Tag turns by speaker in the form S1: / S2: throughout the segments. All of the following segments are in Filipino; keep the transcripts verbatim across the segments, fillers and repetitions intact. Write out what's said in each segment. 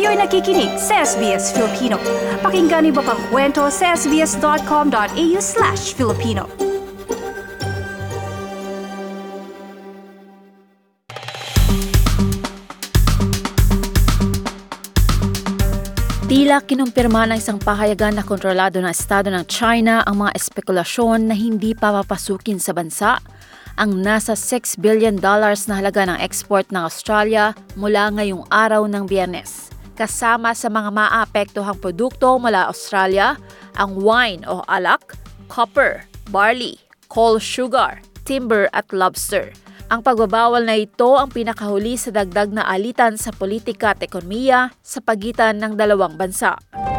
S1: Kayo'y nakikinig sa S B S Filipino. Pakinggan niyo pa pang kwento sa sbs.com.au slash Filipino. Tila kinumpirma ng isang pahayagan na kontrolado ng Estado ng China ang mga espekulasyon na hindi pa papasukin sa bansa ang nasa six billion dollars na halaga ng export ng Australia mula ngayong araw ng Biyernes. Kasama sa mga maapektuhang produkto mula Australia ang wine o alak, copper, barley, coal sugar, timber at lobster. Ang pagbabawal na ito ang pinakahuli sa dagdag na alitan sa politika at ekonomiya sa pagitan ng dalawang bansa.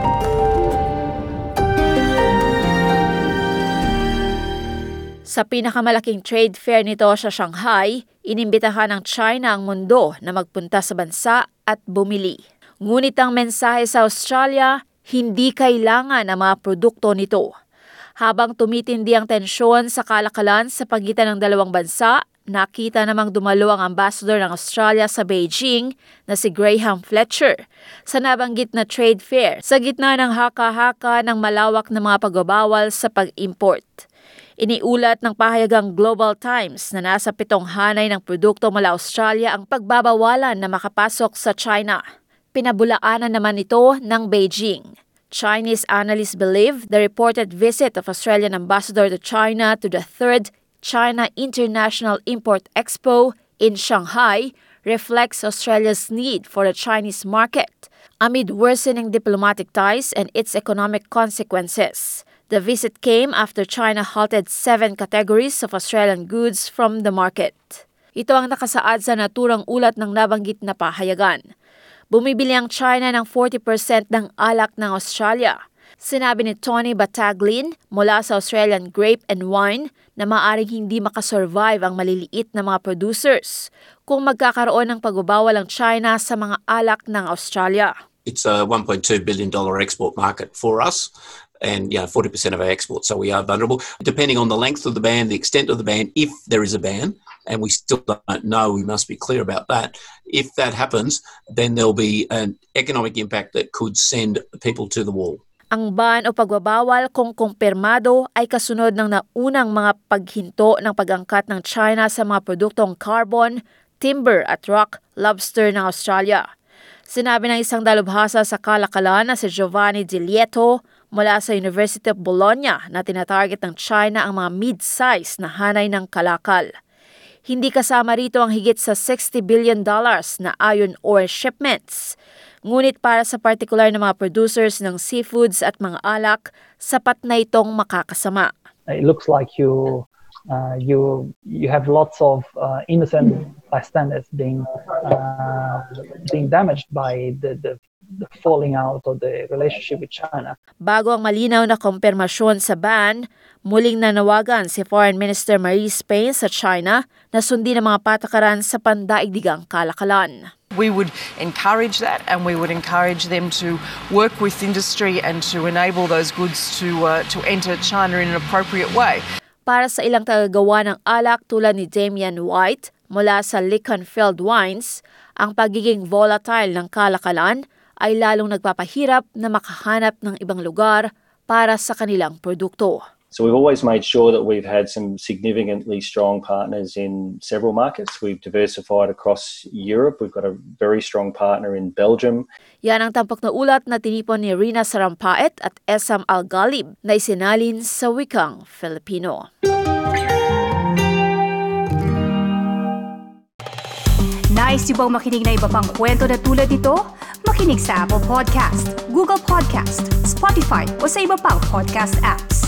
S1: Sa pinakamalaking trade fair nito sa Shanghai, inimbitahan ng China ang mundo na magpunta sa bansa at bumili. Ngunit ang mensahe sa Australia, hindi kailangan ang mga produkto nito. Habang tumitindi ang tensyon sa kalakalan sa pagitan ng dalawang bansa, nakita namang dumalo ang ambassador ng Australia sa Beijing na si Graham Fletcher sa nabanggit na trade fair sa gitna ng haka-haka ng malawak na mga pagbabawal sa pag-import. Iniulat ng pahayagang Global Times na nasa pitong hanay ng produkto mula Australia ang pagbabawalan na makapasok sa China. Pinabulaanan naman ito ng Beijing. Chinese analysts believe the reported visit of Australian ambassador to China to the third China International Import Expo in Shanghai reflects Australia's need for the Chinese market amid worsening diplomatic ties and its economic consequences. The visit came after China halted seven categories of Australian goods from the market. Ito ang nakasaad sa naturang ulat ng nabanggit na pahayagan. Bumibili ang China ng forty percent ng alak ng Australia. Sinabi ni Tony Battaglin mula sa Australian Grape and Wine na maaaring hindi makasurvive ang maliliit na mga producers kung magkakaroon ng pagbabawal ang China sa mga alak ng Australia.
S2: It's a one point two billion dollars export market for us and you know, forty percent of our exports, so we are vulnerable. Depending on the length of the ban, the extent of the ban, if there is a ban, and we still don't know, we must be clear about that. If that happens, then there'll be an economic impact that could send people to the wall.
S1: Ang ban o pagbabawal kung kumpirmado ay kasunod ng naunang mga paghinto ng pag-angkat ng China sa mga produktong carbon, timber at rock lobster ng Australia. Sinabi ng isang dalubhasa sa kalakalan na si Giovanni Di Lieto mula sa University of Bologna na tinatarget ng China ang mga mid-size na hanay ng kalakal. Hindi kasama rito ang higit sa sixty billion dollars na iron ore shipments. Ngunit para sa partikular na mga producers ng seafoods at mga alak, sapat na itong makakasama.
S3: It looks like you uh, you you have lots of uh, innocent bystanders being uh, being damaged by the, the the falling out of the relationship with China.
S1: Bago ang malinaw na kumpirmasyon sa ban, muling nanawagan si Foreign Minister Marise Payne sa China na sundin ang mga patakaran sa pandaigdigang kalakalan.
S4: We would encourage that, and we would encourage them to work with industry and to enable those goods to uh, to enter China in an appropriate way.
S1: Para sa ilang tagagawa ng alak tulad ni Damian White mula sa Leconfield Wines, ang pagiging volatile ng kalakalan ay lalong nagpapahirap na makahanap ng ibang lugar para sa kanilang produkto.
S5: So we've always made sure that we've had some significantly strong partners in several markets. We've diversified across Europe. We've got a very strong partner in Belgium.
S1: Yan ang tampok na ulat na tinipon ni Rina Sarampaet at Esam Al-Ghalib na isinalin sa wikang Filipino. Nice yung bang makinig na iba pang kwento na tulad ito? Makinig sa Apple Podcast, Google Podcast, Spotify o sa iba pang podcast apps.